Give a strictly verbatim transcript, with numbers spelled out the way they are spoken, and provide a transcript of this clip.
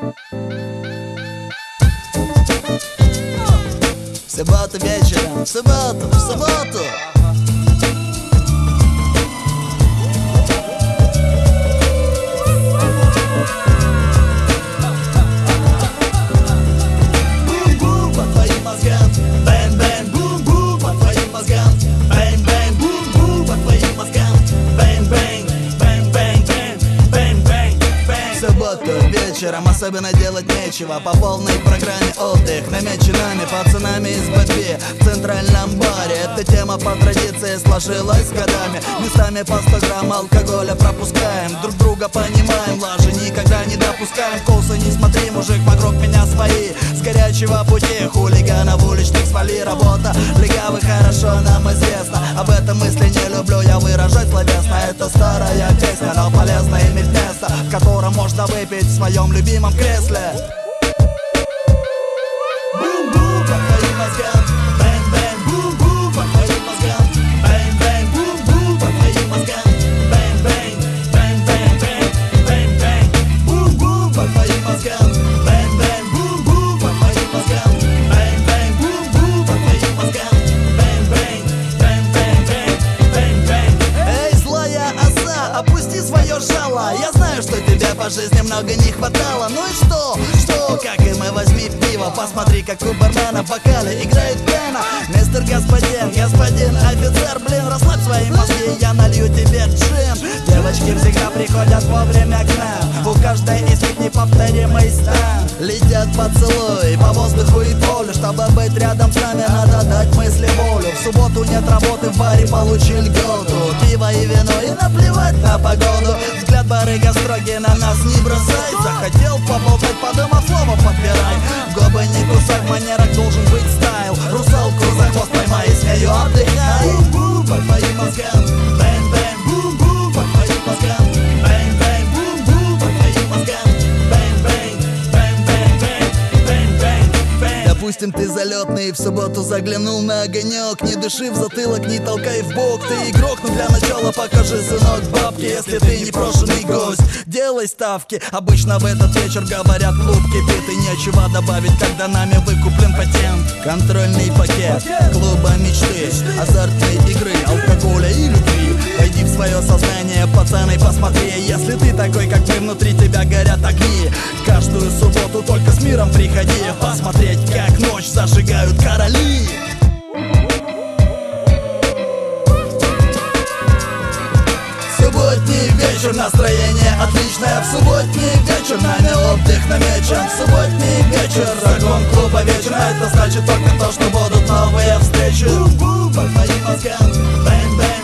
В субботу вечером, в субботу, в субботу. Бум-бум по твоим мозгам, бэнг-бэнг, бум-бум по твоим мозгам, бэнг-бэнг, бум-бум по твоим мозгам, бэнг-бэнг, бэнг-бэнг, бэнг-бэнг, бэнг. В субботу вечером особенно делать нечего. По полной программе отдых, намеченными пацанами из Бэтби в центральном баре. Эта тема по традиции сложилась с годами. Местами по сто грамм алкоголя пропускаем, друг друга понимаем, лажи никогда не допускаем. Вкусы не смотри, мужик, вокруг меня свои. С горячего пути хулиганов уличных свали. Работа легавых хорошо нам известна. Об этом мысли не люблю я выражать словесно. Это старая песня, но полезно иметь место, в котором можно выпить в своем любимом кресле. Бум-бум по твоим мозгам, бэнг-бэнг, бум-бум по твоим мозгам, бэнг-бэнг, бум-бум по твоим мозгам, бэнг-бэнг, бэнг-бэнг, бэнг-бэнг, бум-бум по твоим мозгам, бэнг-бэнг, бум-бум по твоим мозгам, бэнг-бэнг, бум-бум по твоим мозгам, бэнг-бэнг, бэнг-бэнг, бэнг-бэнг. Эй, злая оса, опусти свое жало. Я знаю, что тебе по жизни много не хватало. Ну и что? Что? Как и мы, возьми пиво. Посмотри, как у бармена в бокале играет пена. Мистер господин, господин офицер, блин, расслабь свои мозги, я налью тебе джин. Девочки всегда приходят вовремя к нам, у каждой из них неповторимый стан. Летят поцелуи по воздуху и полю, чтобы быть рядом с нами, надо дать мысли волю. В субботу нет работы, в баре получи льготу, пиво и вино и наплевать на погоду. Взгляд барыга строгий, на нас не бросай. Захотел поболтать, подумав, слово подбирай. Губы не кусай, в манерах должен быть стайл. Русалку за хвост поймай и с нею отдыхай. Бум-бум по твоим мозгам, бэнг-бэнг, бум-бум по твоим мозгам, бэнг-бэнг, бум-бум по твоим мозгам, бэнг-бэнг, бэнг-бэнг, бэнг-бэнг, бэнг. Допустим, ты залетный и в субботу заглянул на огонек. Не дыши в затылок, не толкай в бок. Ты игрок, но для начала покажи, сынок, бабки. Если ты непрошенный гость, делай ставки. Обычно в этот вечер говорят, клуб кипит и нечего добавить, когда нами выкуплен патент. Контрольный пакет клуба мечты, азартной игры, алкоголя и любви. Войди в свое сознание, пацаны, посмотри. Если ты такой, как мы, внутри тебя горят огни. Каждую субботу только с миром приходи посмотреть, как ночь зажигают короли. Субботний вечер, настроение отличное. В субботний вечер нами отдых намечен. В субботний вечер закон клуба вечера. Это значит только то, что будут новые встречи. Бум-бум по твоим мозгам, бэнг-бэнг.